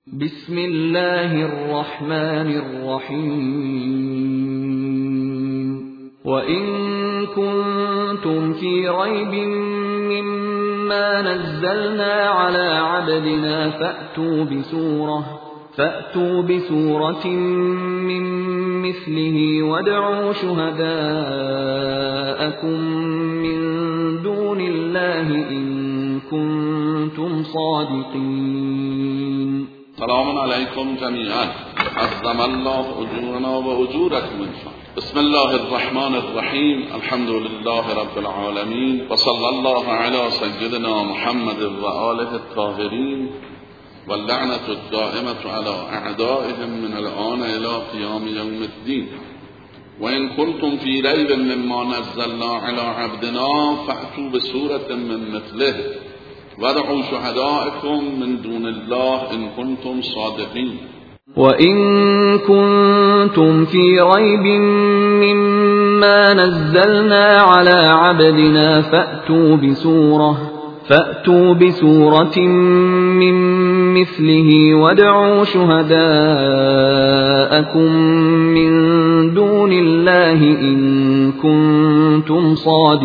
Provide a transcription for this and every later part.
بسم الله الرحمن الرحيم وإن كنتم في ريب مما نزلنا على عبدنا فأتوا بسورة من مثله وادعوا شهداءكم من دون الله إن كنتم صادقين. سلام علیکم جمیعا، عظم الله اجورنا و اجورکم انشاء. بسم الله الرحمن الرحیم، الحمد لله رب العالمین و صلی الله علی سیدنا محمد و آله الطاهرین و اللعنة الدائمة على اعدائهم من الآن الى قیام یوم الدین. و ان کنتم فی ریب مما نزلنا علی عبدنا فأتوا بسورة من مثله وادعوا شهداءكم من دون الله إن كنتم صادقين. وإن كنتم في ريب مما نزلنا على عبدنا فأتوا بسورة من مثله وادعوا شهداءكم من دون الله إن كنتم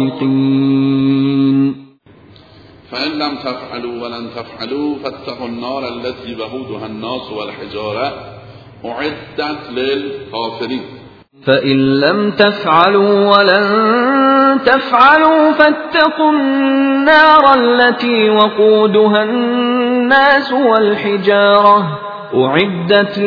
صادقين. فإن لم تفعلوا ولن تفعلوا فاتقوا النار التي وقودها الناس والحجارة أعدت للكافرين. فإن لم تفعلوا ولن تفعلوا فاتقوا النار التي وقودها الناس والحجارة أعدت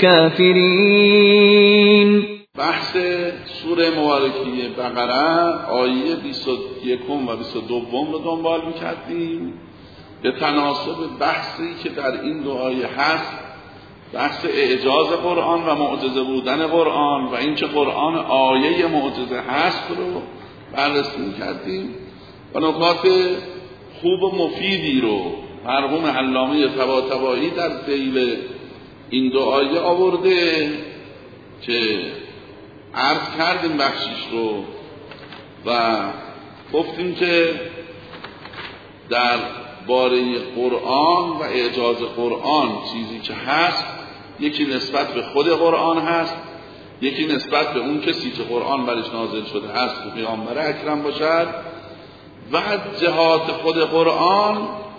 للكافرين. بحث سوره مبارکه بقره آیه 21 و 22 رو دنبال می‌کردیم به تناسب بحثی که در این دو آیه هست، بحث اعجاز قرآن و معجزه بودن قرآن و اینکه قرآن آیه معجزه هست رو بررسی می‌کردیم و نکات خوب و مفیدی رو مرحوم علامه طباطبایی در ذیل این دو آیه آورده که عرض کردیم بخشیش رو و گفتیم که در باره قرآن و اعجاز قرآن چیزی که هست، یکی نسبت به خود قرآن هست، یکی نسبت به اون کسی که قرآن برش نازل شده هست که پیامبر اکرم باشد، و جهات خود قرآن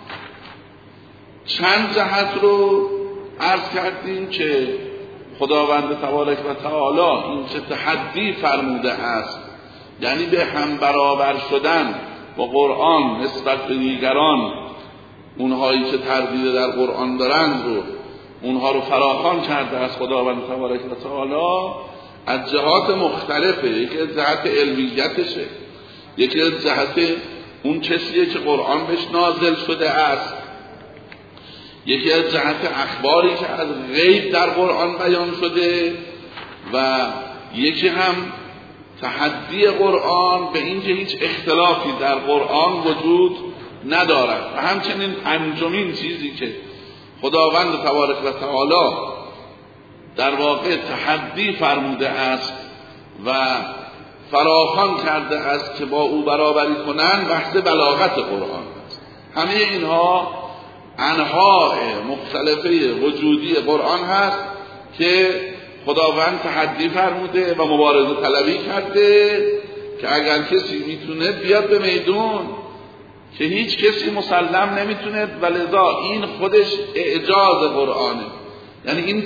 چند جهت رو عرض کردیم که خداوند تبارک و تعالی این چه تحدی فرموده است، یعنی به هم برابر شدن با قرآن نسبت به دیگران، اونهایی که تردید در قرآن دارند رو اونها رو فراخوان کرده است خداوند تبارک و تعالی از جهات مختلفه. یکی از جهت علمیتشه، یکی از جهت اون کسیه که قرآن بهش نازل شده است، یکی از جهت اخباری که از غیب در قرآن بیان شده، و یکی هم تحدی قرآن به اینکه هیچ اختلافی در قرآن وجود ندارد. و همچنین پنجمین چیزی که خداوند تبارک و تعالی در واقع تحدی فرموده است و فراخوان کرده است که با او برابری کنند، بحث بلاغت قرآن است. همه اینها انواع مختلفه وجودی قرآن هست که خداوند تحدی فرموده و مبارزه طلبی کرده که اگر کسی میتونه بیاد به میدون، که هیچ کسی مسلم نمیتونه، و لذا این خودش اعجاز قرآنه. یعنی این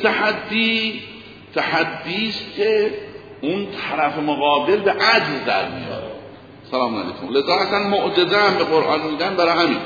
تحدیست که اون طرف مقابل به عجز در میاره. سلام علیکم. لذا اصلا معجزه هم به قرآن میگن برای همین.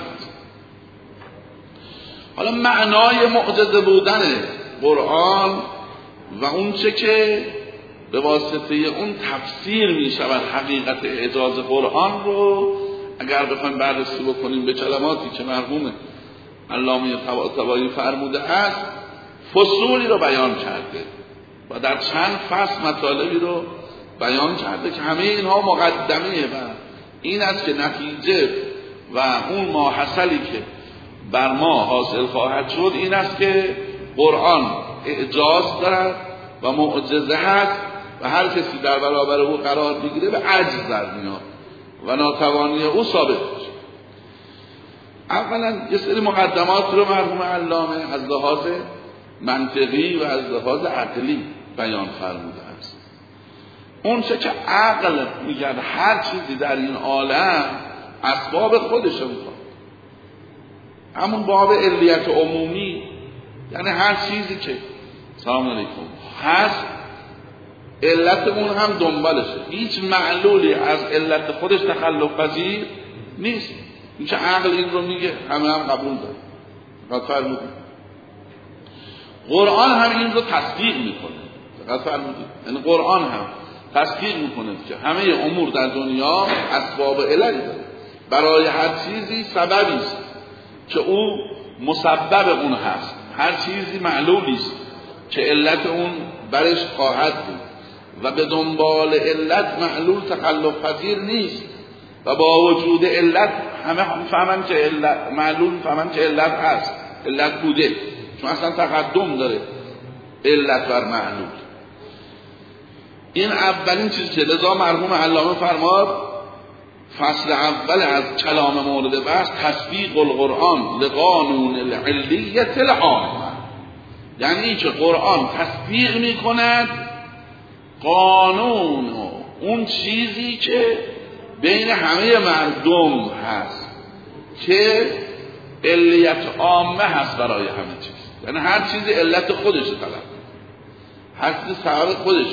حالا معنای معجزه بودن قرآن و اون چه که به واسطه اون تفسیر می شود حقیقت اعجاز قرآن رو اگر بخوایم بررسی بکنیم به کلماتی که مرحوم علامه طباطبایی فرموده است، فصولی رو بیان کرده و در چند فصل مطالبی رو بیان کرده که همه اینها مقدمه و این است که نتیجه و اون ماحصلی که بر ما حاصل خواهد شد این است که قرآن اعجاز دارد و معجزه هست و هر کسی در برابر او قرار بگیره به عجز در میاد و ناتوانی او ثابت میشه. اولا یه سری مقدمات رو مرحوم علامه از لحاظ منطقی و از لحاظ عقلی بیان فرموده است. اون چه که عقل میگن هر چیزی در این عالم اسباب خودش میخواد، همون باب علیت عمومی، یعنی هر چیزی که سلام علیکم هست علت اون هم دنبالشه، هیچ معلولی از علت خودش تخلف پذیر نیست. این که عقل این رو میگه همه هم قبول داره. دقت فرمودید؟ قرآن هم این رو تصدیق میکنه. دقت فرمودید؟ یعنی قرآن هم تصدیق میکنه که همه امور در دنیا اسباب علت داره، برای هر چیزی سببی است که او مسبب اون هست، هر چیزی معلولی است که علت اون برش خواهد بود و به دنبال علت معلول تخلف پذیر نیست و با وجود علت همه میفهمن که علت معلول میفهمن که علت هست، علت بوده، چون اصلا تقدم داره علت بر معلول. این اولین چیزی که لذا مرحوم علامه فرماد فصل اول از کلام مورد بحث تصدیق القرآن لقانون العلیت العامه، یعنی که قرآن تصدیق میکند قانون اون چیزی که بین همه مردم هست که علیت عامه هست برای همه چیز، یعنی هر چیزی علت خودش طلب، هر چیزی سبب خودش.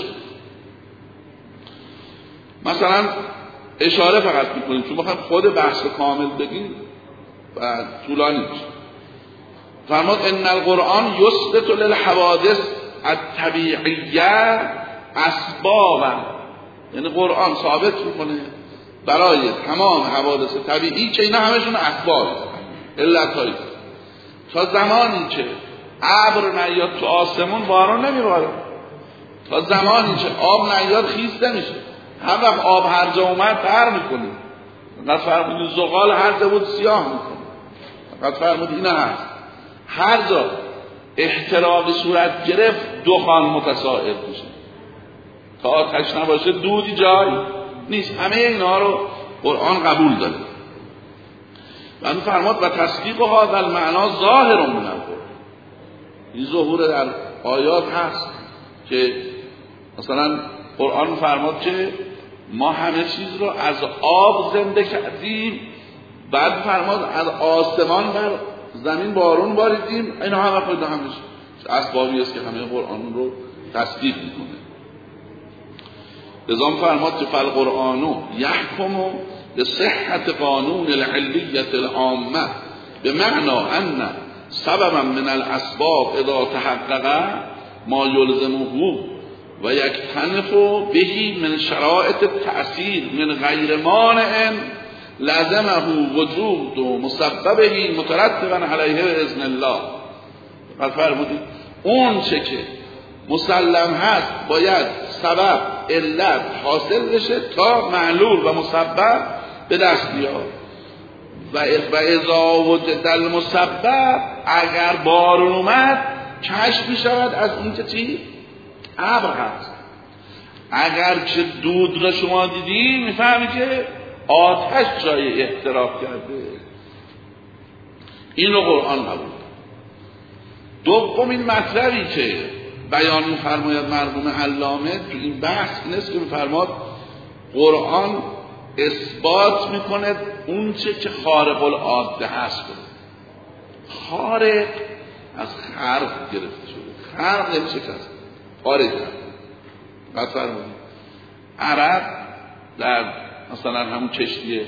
مثلا اشاره فقط میکنیم چون بخوایم خود بحث کامل بگیم و طولانی میشه. فرمود ان القرآن یثبت للحوادث الطبیعیه اسبابا، یعنی قرآن ثابت میکنه برای تمام حوادث طبیعی که اینا همشون اسباب علتایی، تا زمانی که ابر نیاد تو آسمون باران نمیباره، تا زمانی که آب نیاد خیس نمیشه، هر وقت آب هر جا اومد تر میکنه، فقط فرمودید زغال هر جا بود سیاه میکنه، فقط فرمودید اینا هست، هر جا احتراق صورت گرفت دخان متساعد میشه، تا آتش نباشه دودی جایی نیست. همه اینا رو قرآن قبول داره و این فرماد و تصدیق هذا المعنا ظاهر من القرآن، این ظهور در آیات هست که مثلا قرآن فرماد که ما همه چیز رو از آب زنده کردیم، بعد فرماد از آسمان بر زمین بارون باریدیم، اینا همه خود همش اسبابی است که همه قرآن رو تصدیق میکنه. لذا فرماد که فالقرآن یحکم بصحت قانون العلیت العامه بمعنى ان سببا من الاسباب اذا تحقق ما یلزمه و یکتنف به من شرائط التأثیر من غیر مانع لازمه وجود و مسببه مترتبا علیه باذن الله. پس فرمودید اون چه که مسلم هست باید سبب علت حاصل بشه تا معلول و مسبب به دست بیاد و اذا وجد المسبب اگر بارون اومد کشف میشود از اون که چی؟ ابر هست. اگر که دود را شما دیدی میفهمی که آتش جای احتراق کرده. این رو قرآن قبول. دومین مطلبی که بیان می‌فرماید مرحوم علامه تو این بحث این است که می‌فرماد قرآن اثبات میکنه اون چه که خارق العاده هست. خارق از خرق گرفته شده. خرق یعنی چه کس؟ خارق هست. فرمودید عرب در مثلا همون کشتی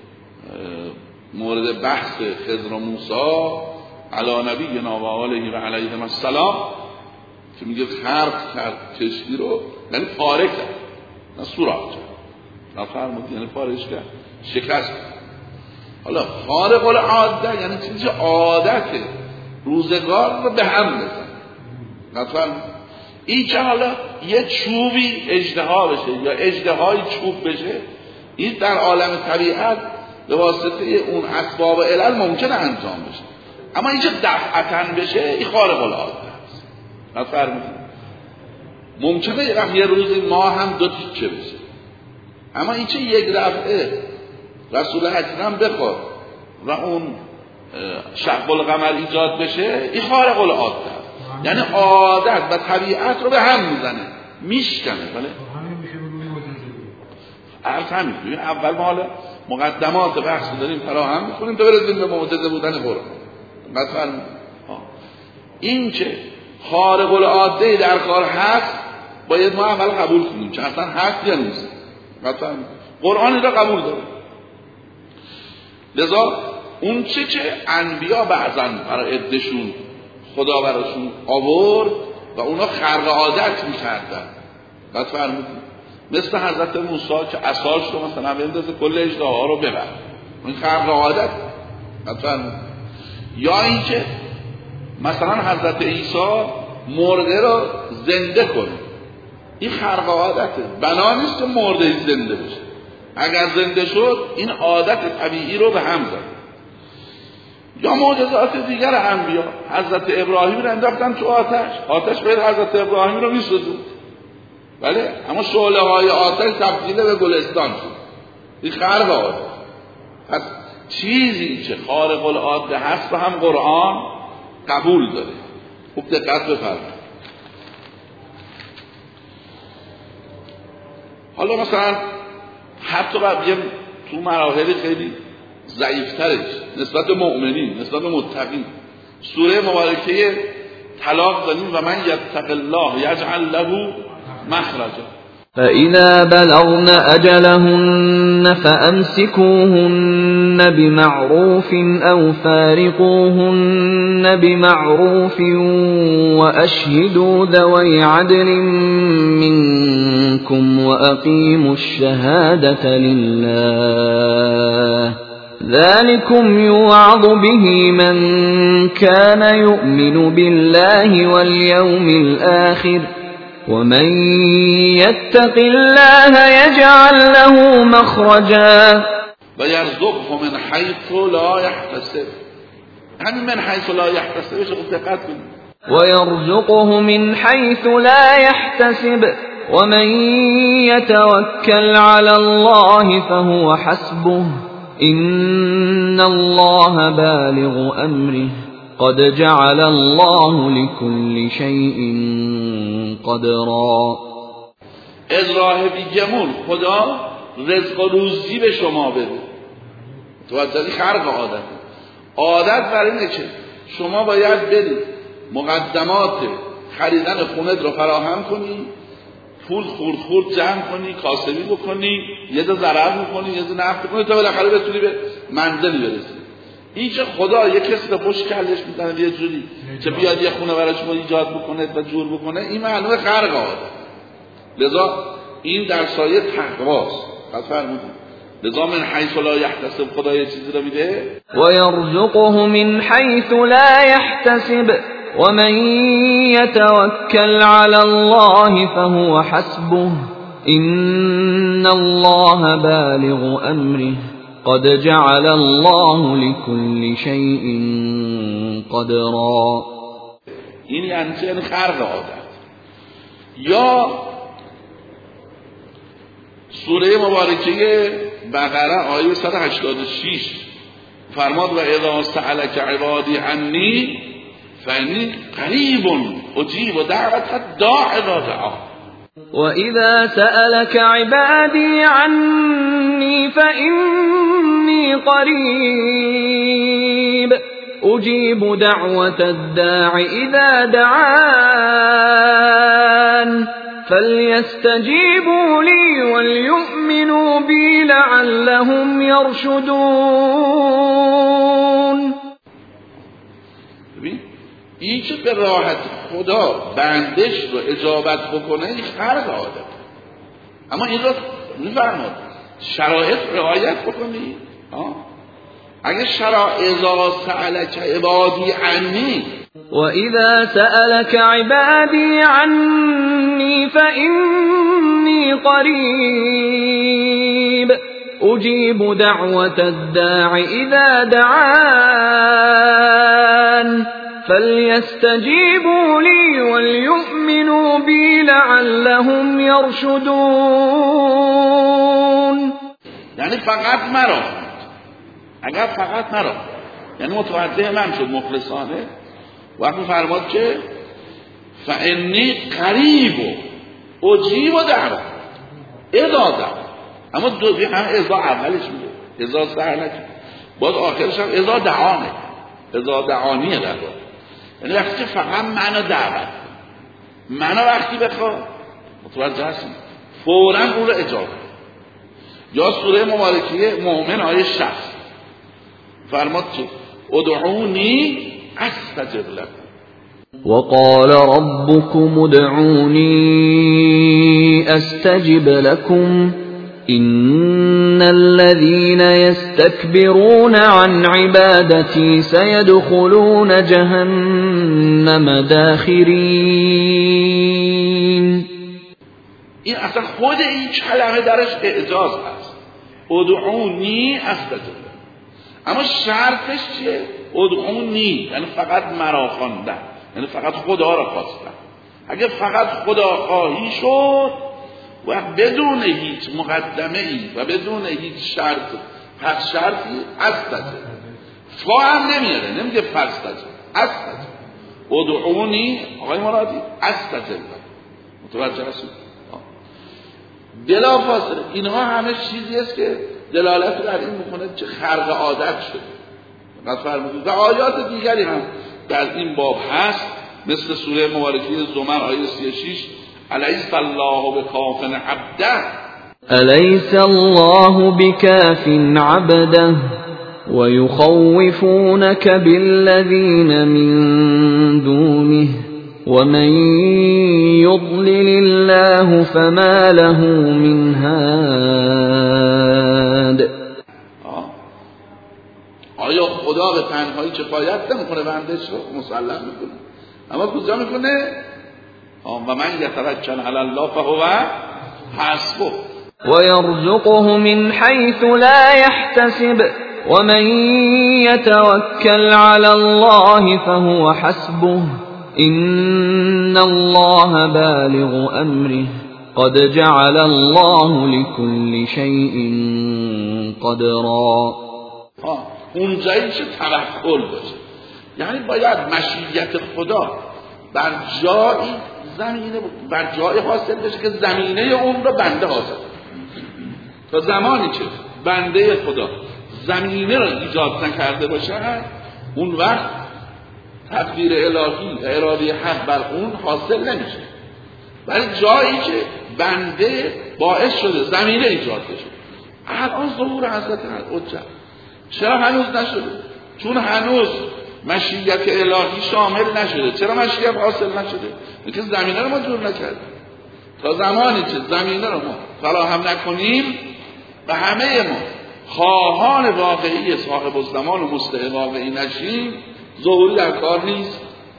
مورد بحث خضر و موسی علی نبینا و آله و علیهم السلام که میگه خرق کرد کشتی رو، یعنی پاره کرد، نه سوراخ کرد. فرمودید یعنی پارهش کرد، شکست. حالا خارق العاده یعنی چیزی عادته روزگار رو به هم بزن. مثلا این که حالا یه چوبی اژدها بشه یا اژدهای چوب بشه، این در عالم طبیعت به واسطه اون اسباب علل ممکنه انجام بشه، اما این که دفعتاً بشه این خارق العاده است. مثلا ممکنه یه روزی ما هم دو تیکه بشه، اما این که یک دفعه رسول اکرم بخواد و اون شق القمر ایجاد بشه این خارق العاده است. یعنی عادت و طبیعت رو به هم میزنه، میشکنه. بله همین میشه بگوییم معجزه. همین اول ما حالا مقدمات بحث داریم فراهم میکنیم تا برسیم به معجزه بودن قرآن. مثلا این که خارق العاده در کار هست باید ما اول قبول کنیم چه اصلا هست یا نیست. مثلا قرآن را قبول داره. لذا اون چه که انبیا بعضا برای عده‌شون خدا براشون آورد و اونا خرق عادت میکردن، بعد فرمودیم مثل حضرت موسی که عصاش رو مثلا بندازه کل اژدها رو ببر، این خرق عادت. مثلا یا اینکه مثلا حضرت عیسی مرده رو زنده کنه، این خرق عادته. بنا نیست که مرده زنده بشه، اگر زنده شد این عادت طبیعی رو به هم زد. یا معجزات دیگر انبیا، حضرت ابراهیم رو انداختن تو آتش باید حضرت ابراهیم رو میسوزوند، بله، اما شعله های آتش تبدیل به گلستان شد. این خرق عادت. پس چیزی که خارق العاده هست رو هم قرآن قبول داره. خوب دقت بفرمایید. حالا مثلا حتی بگیم تو مراحل خیلی ضعیفترش نسبت به مؤمنین، نسبت به متقین، سوره مبارکه طلاق داریم و من یتق الله یجعل له مخرجا. فإذا بلغن أجلهن فأمسكوهن بمعروف أو فارقوهن بمعروف وأشهدوا ذوي عدل منكم وأقيموا الشهادة لله ذلكم يوعظ به من كان يؤمن بالله واليوم الآخر ومن يتق الله يجعل له مخرجا ويرزقه من حيث لا يحتسب. همین من حيث لا يحتسب شو دقت کنید. ويرزقه من حيث لا يحتسب ومن يتوكل على الله فهو حسبه إن الله بالغ أمره قد جعل الله لكل شيء قدرا. از راه بیگمون خدا رزق و روزی به شما بده. توجهی خرق عادت بر اینه که شما باید برید مقدمات خریدن خونت رو فراهم کنی، پول خورد جمع کنی، کاسبی بکنی، یه دو ضرر میکنی، یه دو نفت کنی تا بالاخره بتونی به منزلی برسی. این که خدا یک کسی رو خوش کلش میزنه یه جوری که بیاد یه خونه برای شما ایجاد بکنه و جور بکنه، این معلومه خرق عادت. لذا این در سایه تقواست. پس فرمودیم لذا من حیث لا یحتسب خدا یه چیزی رو میده و یرزقه من حیث لا یحتسب ومن يتوكل على الله فهو حسبه إن الله بالغ أمره قد جعل الله لكل شيء قدرا. این یعنی خرق عادت. یا سوره مبارکه بقره آیه 186 فرماد و اذا سألك عبادی عنی فإني قریب اجیب دعوت الداع اذا دعا. وإذا سألك عبادي عني فإني قريب أجيب دعوة الداع إذا دعان فليستجيبوا لي وليؤمنوا بي لعلهم يرشدون. این که به راحت خدا بندش رو اجابت بکنه این خرق عادت. اما این رو میفرماد شرایط رعایت بکنی. اگه شرایط اذا سألك عبادی عنی وإذا سألك عبادي عني فإني قريب أجيب دعوة الداع إذا دعان فليستجيبوا لي وليؤمنوا بي لعلهم يرشدون. یعنی فقط مرا، اگر فقط مرا یعنی متوجه من شد مخلصانه وقتی فرماد که فانی قریب و اجیب دعوت اذا دعوت. اما دو هم اذا اولش میگه، اذا سر نکن، باز آخرش هم اذا دعانه، اذا دعانیه در واقع. یعنی وقتی فقط معنی دعوت، معنی وقتی بخواد متوجه هستیم فوراً اون رو اجابه. یا سوره مبارکه مؤمن آیه 60 فرماد که ادعونی استجب لكم وقال ربكم ادعوني استجب لكم ان الذين يستكبرون عن عبادتي سيدخلون جهنم داخرين. این اصلا خود این کلمه درش اعجاز هست، ادعونی استجب لكم. اما شرطش چیه؟ ادعونی یعنی فقط مرا خواندن، یعنی فقط خدا را خواستن. اگه فقط خدا خواهی شد و بدون هیچ مقدمه ای و بدون هیچ پس شرطی استجب، فا هم نمیاره، نمیگه فاستجب، استجب. ادعونی آقای مرادی استجب، متوجه هستید؟ بلافاصله اینها همه چیزی است که دلالت بر این میکنه که خرق عادت شده. و آیات دیگری هم در این باب هست، مثل سوره مبارکه زمر آیه 36 الیس الله بکاف عبده الیس الله بکاف عبده ويخوفونك بالذين من دونه ومن يضلل الله فما له من هاد. آیا خدا به تنهایی کفایت نمیکنه بندش رو مسلم میکنه، اما کجا میکنه؟ و من یتوکل علی الله فهو حسبه ويرزقه من حيث لا يحتسب ومن يتوكل على الله فهو حسبه إن الله بالغ أمره قد جعل الله لكل شيء قدرا. اونجایی که توکل باشه، یعنی باید مشیت خدا بر جایی زمینه بر جایی حاصل بشه که زمینه اون رو بنده حاصل. تا زمانی که بنده خدا زمینه رو ایجاد نکرده باشه اون وقت تقدیر الهی و اراده حق بر اون حاصل نمیشه. ولی جایی که بنده باعث شده زمینه ایجاد بشه، الان ظهور حضرت حجت چرا هنوز نشده؟ چون هنوز مشیت الهی شامل نشده. چرا مشیت حاصل نشده؟ اینکه زمینه رو ما جور نکردیم. تا زمانی که زمینه رو ما فراهم نکنیم و همه ما خواهان واقعی صاحب الزمان و مستحق واقعی نشیم، ظهوری در کار نیست.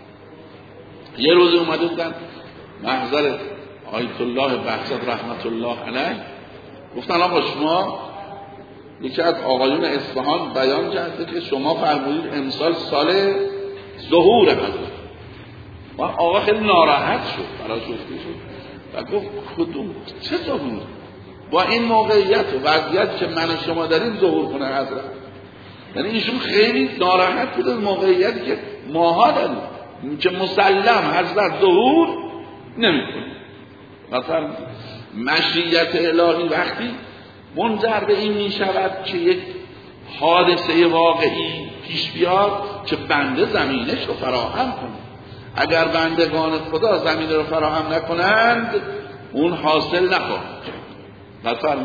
یه روز اومده بودن محضر آیت الله بهزاد رحمت الله علیه، گفتن آقا شما، یکی از آقایون اصفهان بیان کرده که شما فرمودید امسال سال ظهور حضرت. و آقا خیلی ناراحت شد، براشفته شد و گفت کدوم چه ظهور؟ با این موقعیت و وضعیت که من و شما داریم ظهور کنه حضرت؟ یعنی ایشون خیلی ناراحت بود از موقعیتی که ماها داریم که مسلم حضرت ظهور نمیکنه. مثلا مشیت الهی وقتی منجر به این می شود که یک حادثه واقعی پیش بیاد که بنده زمینش رو فراهم کنه. اگر بندگان خدا زمینه رو فراهم نکنند اون حاصل نخواهد. مثلا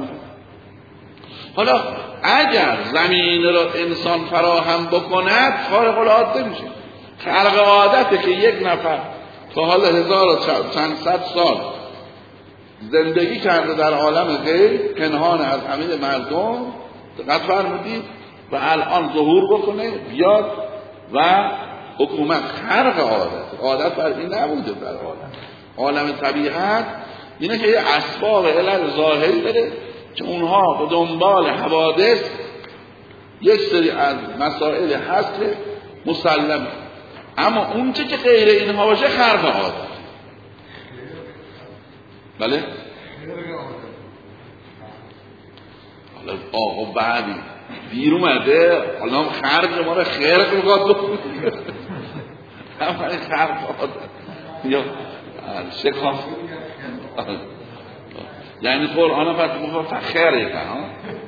حالا اگر زمینه رو انسان فراهم بکند خارق العاده میشه. خرق عادته که یک نفر تا حال 1400 سال زندگی کرده در عالم غیب پنهان از همه مردم، دقت فرمودید، و الان ظهور بکنه بیاد و حکومت. خرق عادت بر این نبوده در عالم طبیعت. اینه که یه اسباب علل ظاهری داره که اونها به دنبال حوادث یک سری از مسائل هست که مسلمه، اما اون چه که غیر اینها باشه خرق عادت. بله؟ حالا آقا بعدی دیر اومده، حالا خرق ما رو خرق میخواد بکنه. همه خرق عادت یا شکاف یعنی قرآن فخره کنه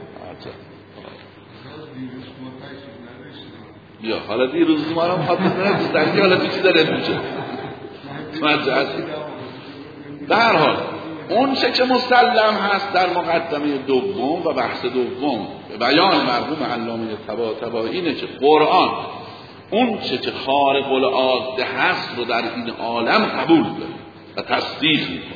یا حالا دیروز ما رو خاطر در که حالا چیزی داره میشه در حال اون چه که مسلم هست در مقدمه دوم و بحث دوم بیان مرحوم علامه طباطبایی اینه که قرآن اون چه که خارق العاده هست رو در این عالم قبول داره و تصدیق میکنه.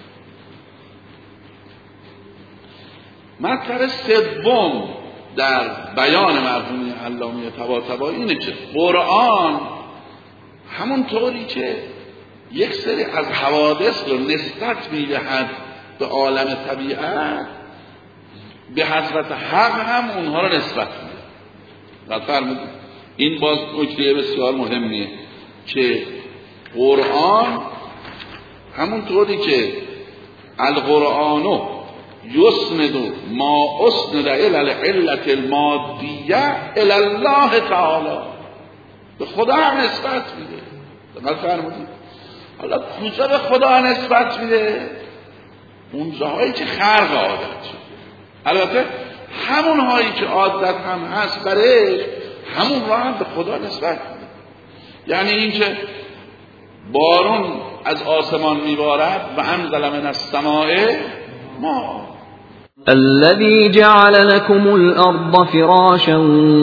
مطلب سوم در بیان مرحوم علامه طباطبایی اینه که قرآن همون طوری که یک سری از حوادث رو نسبت میدهد به عالم طبیعت، به حضرت حق هم اونها رو نسبت میده. فرمودید این باز نکته بسیار مهمیه که قرآن همون طوری که القرآن یسند ما اسند الی العلة المادیه الی الله تعالی، به خدا هم نسبت میده. فرمودید حالا کجا به خدا نسبت میده؟ اون جاهایی که خرق عادت شد. البته همون هایی که عادت هم هست برش همون را هم به خدا نسبت میده. یعنی این که بارون از آسمان میبارد و انزل من السماء ما الذي جعل لكم الأرض فراشا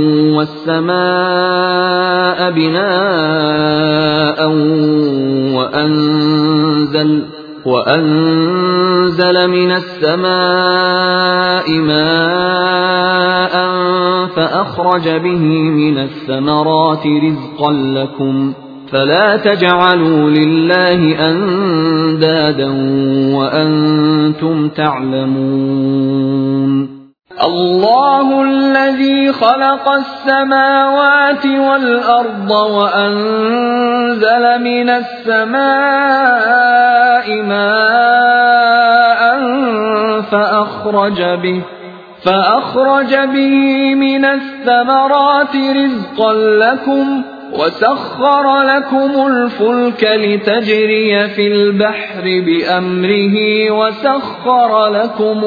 والسماء بناء وأنزل من السماء ماء فأخرج به من الثمرات رزقا لكم فلا تجعلوا لله أندادا وأنتم تعلمون. الله الذي خلق السماوات والأرض وأنزل من السماء ماء فأخرج به من الثمرات رزقا لكم وسخر لكم الفلك لتجري في البحر بأمره وسخر لكم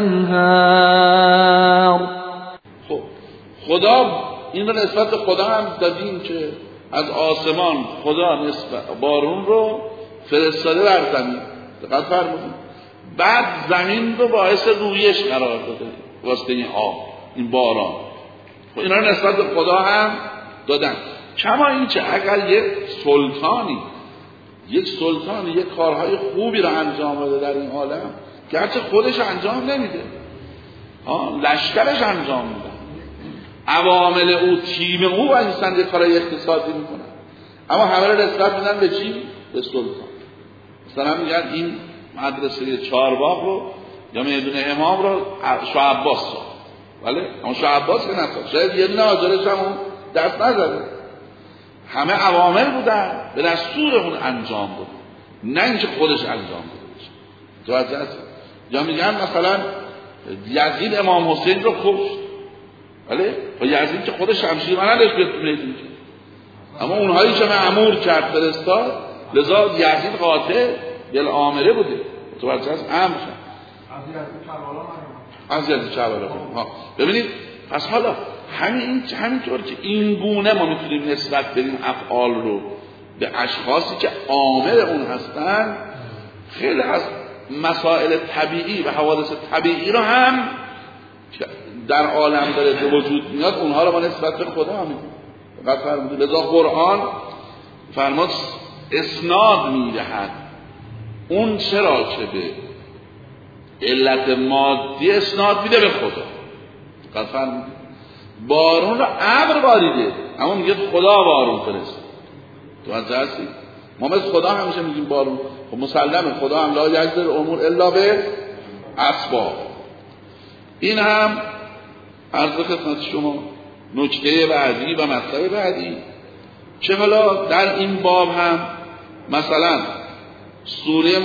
الأنهار. خدا این رو نسبت خدا هم دادیم که از آسمان خدا نسبت بارون رو فرستاده بر زمین. دقت فرمودید. بعد زمین رو باعث رویش قرار داده واسه این آب، این باران. اینا رو نسبت خدا هم دادن. کما این که اگر یک سلطانی یک کارهای خوبی رو انجام بده در این عالم، گرچه خودش انجام نمیده، لشکرش انجام میده، عوامل او، تیم او و انسان کارهای اقتصادی میکنن، اما همه رو نسبت میدن به چی؟ به سلطان. مثلا میگن این مدرسه چهارباغ رو یا میدون امام رو شاه عباس ساخت، ولی اما شاه عباس که نساخت، شاید یه دونه آجرش هم دست نزده، همه عوامل بودن به دستور اون انجام بود، نه اینکه خودش انجام بده. توجه هست؟ یا میگن مثلا یزید امام حسین رو کشت، ولی یزید که خودش شمشیر نداشت بتونه، اما اونهایی که مأمور کرد فرستاد، لذا یزید قاطع بالآمره بوده. توجه هست؟ امر شد از یزید کربلا. ببینید پس حالا همینطور که این گونه ما میتونیم نسبت بدیم افعال رو به اشخاصی که عامل اون هستن، خیلی از مسائل طبیعی و حوادث طبیعی رو هم در عالم داره به وجود میاد، اونها رو ما نسبت به خدا میدیم. فقط فرمودید لذا قرآن فرمود اسناد میدهد اون چرا که به علت مادی اسناد میده به خدا. فقط فرمودید بارون رو ابر باریده، اما میگه خدا بارون فرست. توجه هستی؟ ما مثل خدا همیشه میگیم بارون، خب مسلمه خدا هم لا یجبر امور الا به اسباب. این هم عرض خدمت شما نکته بعدی و مطلب بعدی که حالا در این باب هم مثلا سوره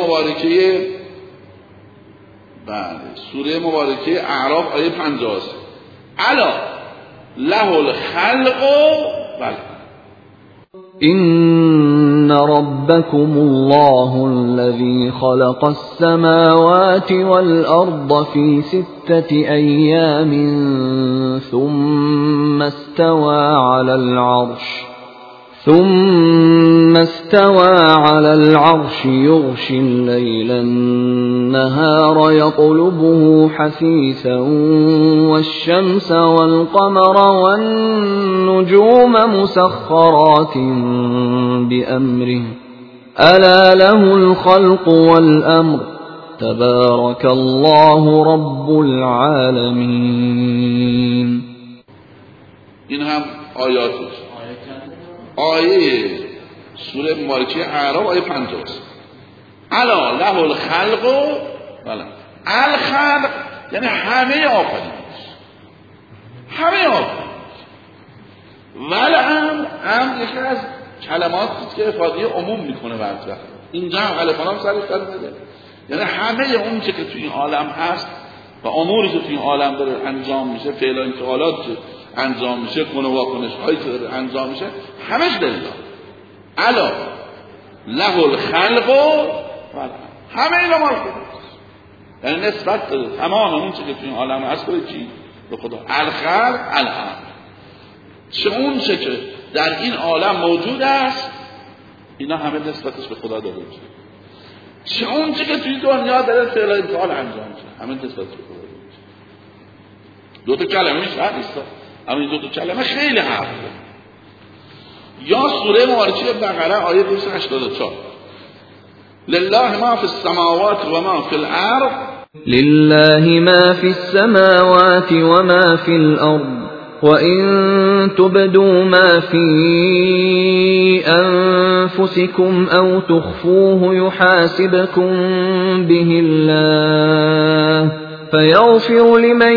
مبارکه اعراف آیه 50 الا له الخلق إن ربكم الله الذي خلق السماوات والأرض في 6 أيام ثم استوى على العرش يغشي الليل النهار يطلبه حثيثا والشمس والقمر والنجوم مسخرات بأمره ألا له الخلق والأمر تبارك الله رب العالمين. این هم آیاتش. آیه سوره مبارکه اعراف آیه 50 است. الا له الخلق بله الخلق یعنی همه آفرینش، همه آفرینش. والامر امر یکی از کلماتی است که افاده عموم میکنه وقت اینجا هم الف لام سرش داره، یعنی همه اون چه که تو این عالم هست و اموری که تو این عالم داره انجام میشه، فعل و انفعالات انجام میشه، کن و واکنش هایی که داره انجام میشه، همش لله. الا له الخلق همه اینا مال خداست، یعنی نسبت داره تمام اون چه که تو این عالم هست به چی؟ به خدا. الخلق الامر، چه اون چه که در این عالم موجود است اینا همه نسبتش به خدا داره میشه، چه اون چه که توی دنیا داره فعل و انفعال انجام میشه همه نسبت به خدا داره میشه. دو تا کلمه نیست نیست، اما این دو تا کلمه خیلی حرف داره. یا سوره مبارکه بقره آیه 284 لله ما فی السماوات و ما فی الارض لله ما فی السماوات و ما فی الارض وَإِن تُبْدُوا مَا فِي أَنفُسِكُمْ أَوْ تُخْفُوهُ يُحَاسِبْكُم بِهِ اللَّهُ فَيَغْفِرُ لِمَن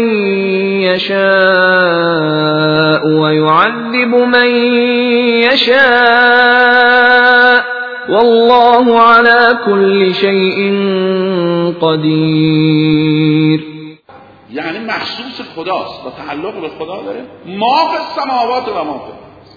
يَشَاءُ وَيُعَذِّبُ مَن يَشَاءُ وَاللَّهُ عَلَى كُلِّ شَيْءٍ قَدِيرٌ. یعنی مخصوص خداست و تعلق به خدا داره. ما فی السماوات و ما فی الارض،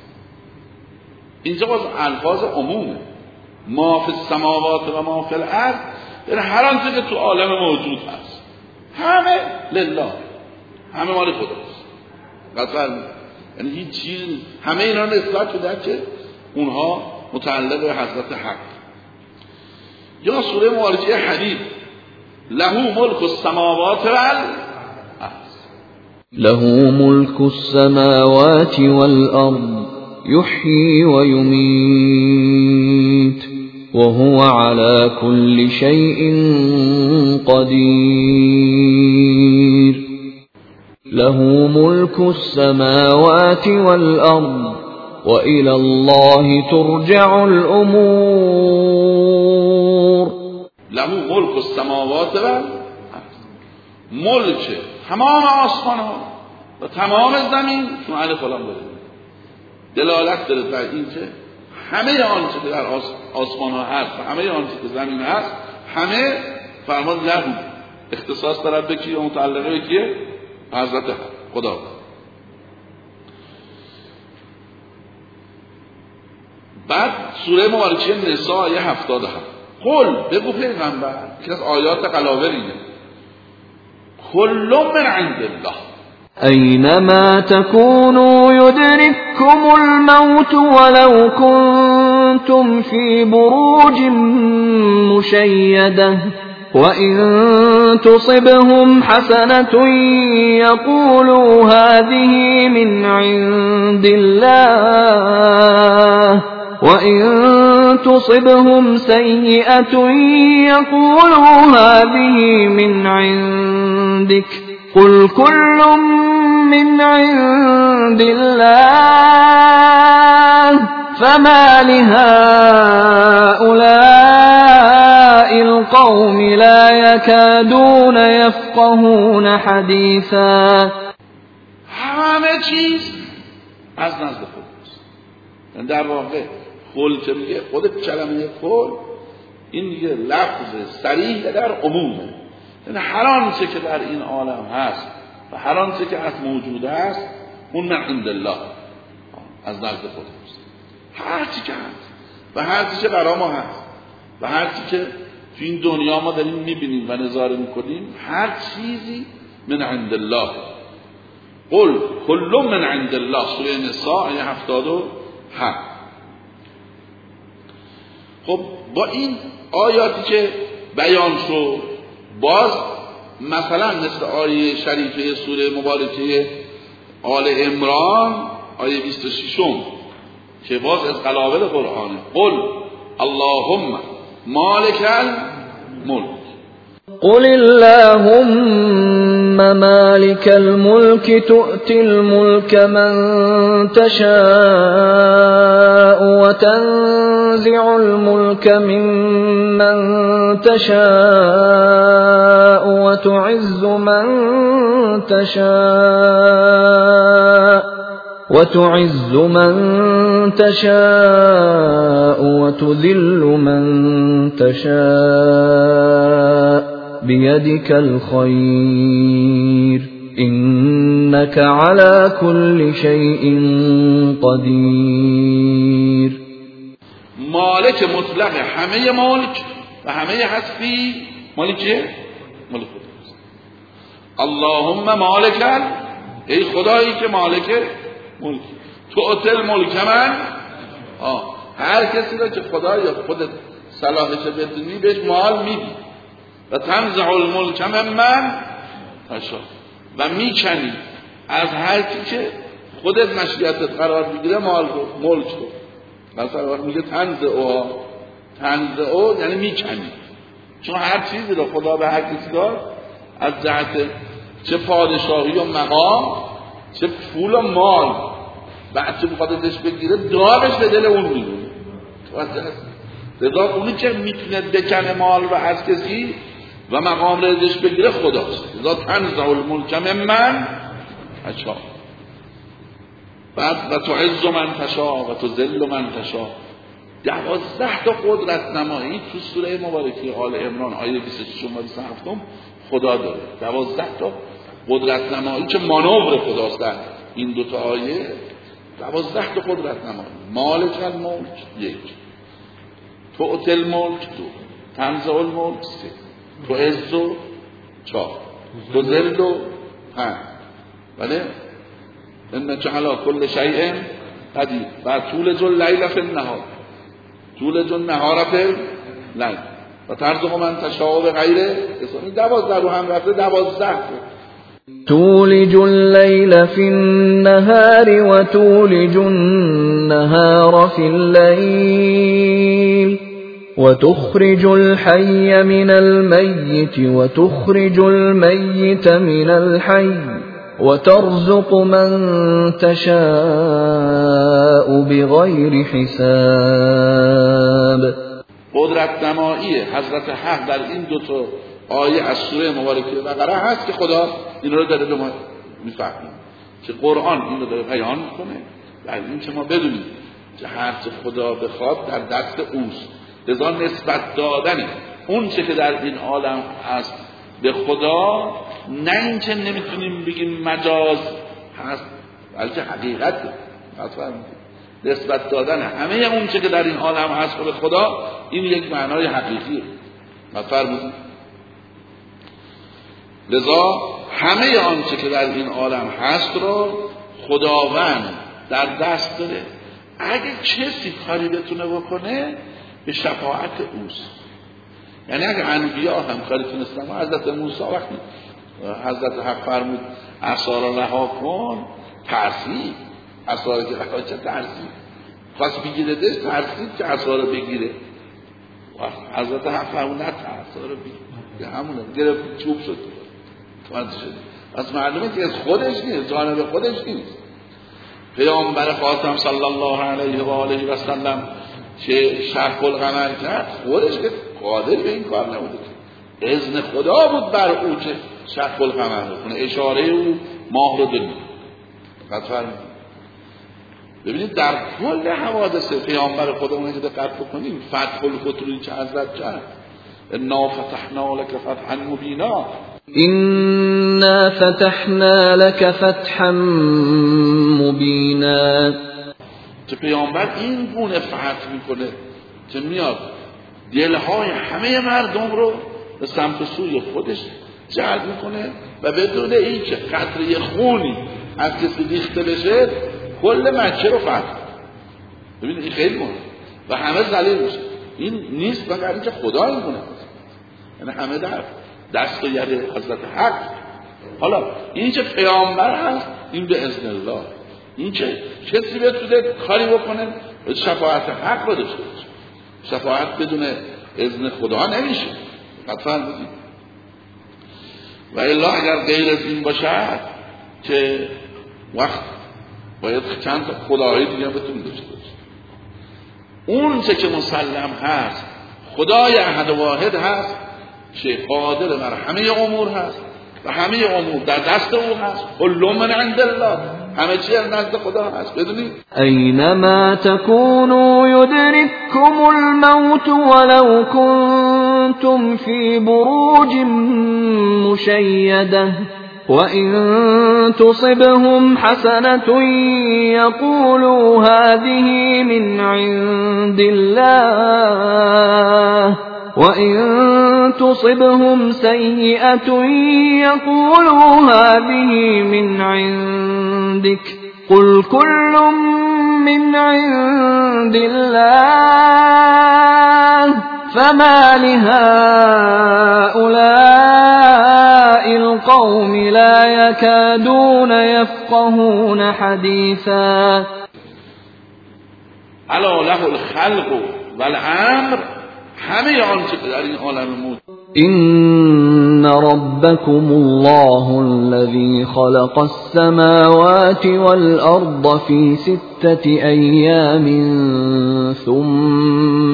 اینجا باز الفاظ عمومه. ما فی السماوات و ما فی الارض یعنی هر آنچه که تو عالم موجود هست همه لله، همه مال خداست. قطعا یعنی هیچ چیز، همه اینا نسبت شده که اونها متعلق به حضرت حق. یا سوره مبارکه حدید له ملک السماوات والارض له ملك السماوات والأرض يحيي ويميت وهو على كل شيء قدير. له ملك السماوات والأرض وإلى الله ترجع الأمور. له ملك السماوات والارض، ملک تمام آسمان ها و تمام زمین چون الف لام داره دلالت داره بر این که همه آنچه که در آسمان ها هست و همه آنچه که زمین هست همه فرمان له اختصاص دارد به کی و متعلقه به کیه؟ حضرت خدا. بعد سوره مبارکه نساء آیه 77 قل بگو پیغمبر، یکی از آیات قلاوریه، کل من عند الله أينما تكونوا يدرككم الموت ولو كنتم في بروج مشيدة وإن تصبهم حسنة يقولوا هذه من عند الله وإن تصبهم سيئة يقولوا هذه من عندك قل كل من عند الله فما لهؤلاء القوم لا يكادون يفقهون حديثا. همه چیز از نزد خداست. در واقع کل که میگه خود کلمه کل این دیگه لفظ صریح در عمومه، یعنی هر آنچه که در این عالم هست و هر آنچه که از موجود است اون من عند الله، از نزد خداست. هر چی که هست و هر چی که برای ما هست و هر چی که تو این دنیا ما داریم میبینیم و نظاره میکنیم، هر چیزی من عند الله. قل کل من عند الله، سوره نساء آیه 77. خب با این آیاتی که بیان شد، باز مثلا مثل آیه شریفه سوره مبارکه آل عمران آیه 26 که باز از قلاول قرآنه، قل اللهم مالک الملک. قل اللهم مالك الملك تؤتي الملك من تشاء وتنزع الملك ممن تشاء وتعز من تشاء وتذل من تشاء بيدك الخير إنك على كل شيء قدير. مالک مطلق همه ملک و همه هستی مالکه ملک خداست. اللهم مالک، ای خدایی که مالک ملک، تؤتی الملک من، هر کسی را که خدا یا خودت صلاحش بدونی بهش مال میدی. و تنزع الملک ممن تشاء، و میکنی از هر کی که خودت مشیتت قرار بگیره مال رو، ملک رو. مثلا وقت میگه تنزع یعنی میکنی، چون هر چیزی رو خدا به هر کسی داد، از جهت چه پادشاهی و مقام، چه پول و مال، بعد چه بخواد ازش بگیره داغش به دل اون میدونه. لذا اونی که میتونه بکنه مال و از کسی و مقام رو ازش بگیره خداست. لذا تنزع الملک ممن تشاء، بعد و تعز من تشاء و تذل من تشاء. 12 تا قدرت نمایی تو سوره مبارکه آل عمران آیه 26 و 27 خدا داره. 12 تا قدرت نمایی که مانور خداست در این دو تا آیه. 12 تا قدرت نمایی. مالک الملک 1، تؤتی الملک 2، تنزع الملک 3، تعز 4، تذل 5. بله، انک علی کل شیء قدیر. و تولج اللیل فی النهار، تولج النهار فی اللیل و ترزق من تشاء بغیر حساب. 12 رو هم رفته 12. تولج الليل في النهار وتولج النهار في الليل وتخرج الحي من الميت وتخرج الميت من الحي وترزق من تشاء بغير حساب. قدرت نمایی حضرت حق در این دو تا آیه از سوره مبارکه بقره هست که خدا این رو داره به ما میفهمیم که قرآن این رو داره بیان میکنه، در این که ما بدونیم که هر چه خدا بخواد در دست اوست. لذا نسبت دادن اون چه که در این عالم هست به خدا، نه این که نمیتونیم بگیم مجاز هست، بلکه حقیقته. نسبت دادن همه اون چه که در این عالم هست به خدا، این یک معنای حقیقیه. مفرمودید. لذا همه آنچه که در این عالم هست رو خداوند در دست داره. اگه کسی کاری بتونه بکنه به شفاعت اوست. یعنی اگه انبیا هم کاری تونستن، حضرت موسی وقتی حضرت حق فرمود عصا را رها کن، ترسید. عصا را که رها چه ترسید، خواست بگیره دش، ترسید که عصا را بگیره. حضرت حق فرمود نه عصا را بگیره، همونه گرفت چوب شد. پس معلومه که از خودش نیست، جانب خودش نیست. پیامبر خاتم صلی الله علیه و آله و سلم که شق القمر کرد، خودش که قادر به این کار نبوده، که اذن خدا بود بر او که شق القمر کنه، اشاره او ماه رو دنید. ببینید در کل حوادث پیامبر خودمون که دقت بکنیم، فتح الفتوحی که حضرت کرد، انا فتحنا لك فتحا مبینا، إنا فتحنا لك فتحا مبینا، که پیامبر این گونه فتح میکنه که میاد دلهای همه مردم رو به سمت سوی خودش جلب میکنه و بدون اینکه قطره خونی از کسی ریخته بشه کل مکه رو فتح. ببینید این خیلی مهمه و همه ذلیل میشه. این نیست مگر اینکه خدا این کنه، یعنی همه در دست و ید حضرت حق. حالا این که پیامبر هست این به اذن الله، این که کسی بتونه کاری بکنه شفاعت حق رو داشته باشه. شفاعت بدون اذن خدا نمیشه. قطعا بودید و الا اگر غیر از این باشد که وقت باید چند تا خداهای دیگه بتون داشته باشه. اون چه که مسلم هست خدای احد واحد هست که قادر بر همه امور هست و همه امور در دست او هست. کل من عند الله، همه چی از نزد خدا هست. بدونید اینما تکونوا یدرککم الموت ولو کنتم فی بروج مشیده وَإِن تُصِبْهُمْ حَسَنَةٌ يَقُولُوا هَذِهِ مِنْ عِندِ اللَّهِ وَإِن تُصِبْهُمْ سَيِّئَةٌ يَقُولُوا هَذِهِ مِنْ عِندِكَ قُلْ كُلٌّ مِنْ عِندِ اللَّهِ فَمَا لِهَؤُلَاءِ الْقَوْمِ لَا يَكَادُونَ يَفْقَهُونَ حَدِيثًا الا له الخلق والامر، همه آنچه در این عالم موجود. إن ربكم الله الذي خلق السماوات والأرض في 6 أيام ثم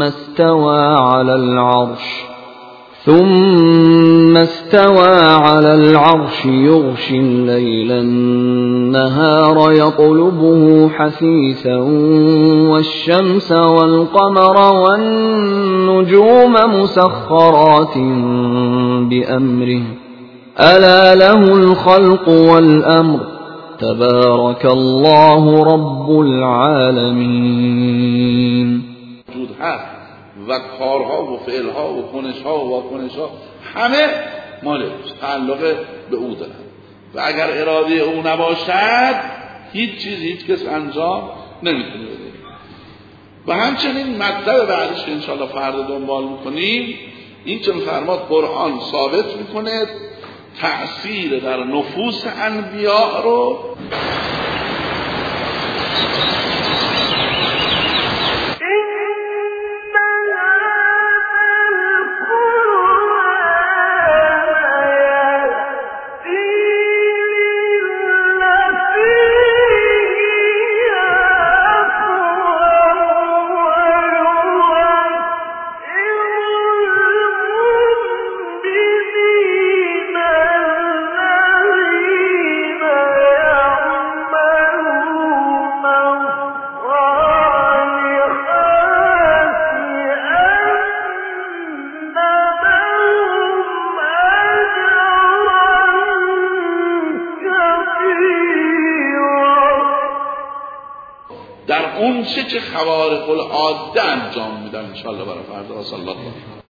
استوى على العرش يغشي الليل النهار يطلبه حثيثا والشمس والقمر والنجوم مسخرات بأمره ألا له الخلق والأمر تبارك الله رب العالمين. و کارها و فعلها و کنشها و واکنشها همه مال اوست، تعلق به او دارن و اگر اراده او نباشد هیچ چیز هیچ کس انجام نمیتونه بده. و همچنین مطلب بعدش که انشاءالله فردا دنبال میکنیم این چون فرماد قرآن ثابت میکنه تأثیر در نفوس انبیاء رو در اون چه خوارق العاده انجام میدن. انشاءالله برای فردا. صلی الله